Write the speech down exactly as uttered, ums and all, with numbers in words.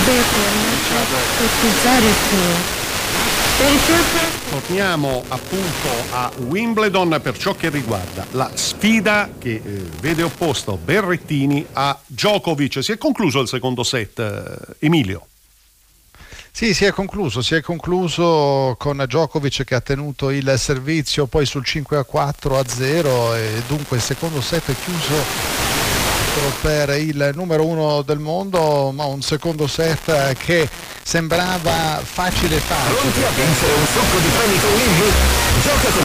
Torniamo appunto a Wimbledon per ciò che riguarda la sfida che eh, vede opposto Berrettini a Djokovic. Si è concluso il secondo set, eh, Emilio. Sì, si è concluso, si è concluso con Djokovic che ha tenuto il servizio poi sul cinque a quattro a zero e dunque il secondo set è chiuso per il numero uno del mondo, ma un secondo set che sembrava facile facile. Pronti a vincere un sacco di premi con Wimby? Gioca con